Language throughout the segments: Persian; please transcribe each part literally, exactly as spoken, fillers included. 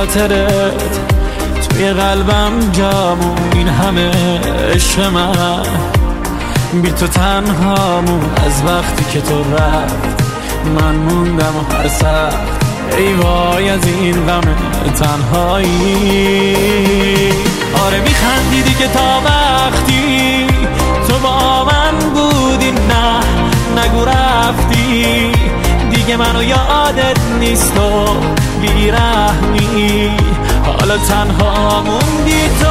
خاطرت توی قلبم جامون، این همه عشق من بی تو تنهامون. از وقتی که تو رفت من موندم و هر سخت، ای وای از این غم تنهایی. آره میخندیدی که تا وقتی تو با من بودی، نه نگو رفتی دیگه، منو یادت نیست و بیرحمی، حالا تنها موندی تو.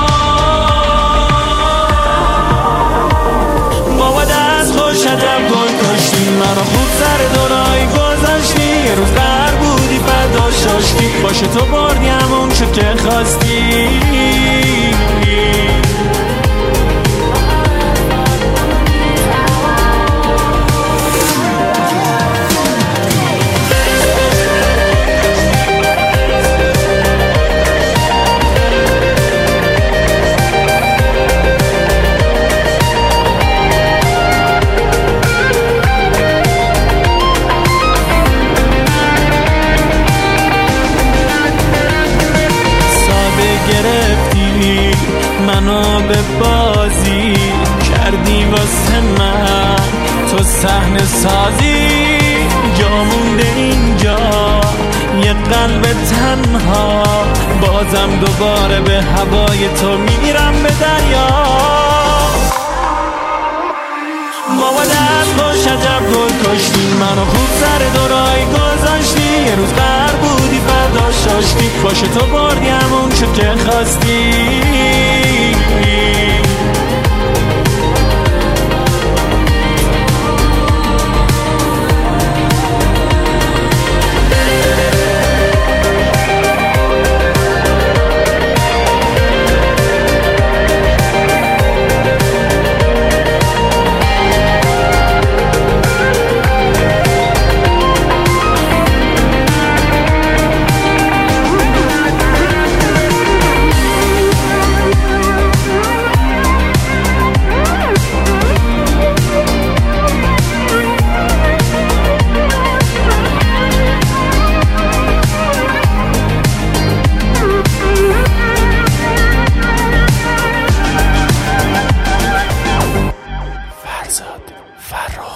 بابا دست خوش عجب گل کاشتی، منو خوب سر دورای گذاشتی، یه روز بر بودی فردا شاشتی، باشه تو بردی همون شد که خواستی. گرفتی منو به بازی کردی واسه من، تو صحنه سازی، جا مونده اینجا یه قلب تنها، بازم دوباره به هوای تو میرم به دریا. بابا دست خوش عجب گل کاشتی، منو خوب سر دورای گذاشتی، یه روز بر بودی فردا شاشتی، باشه تو بردی همون شد که خواستی. فرزاد فرخ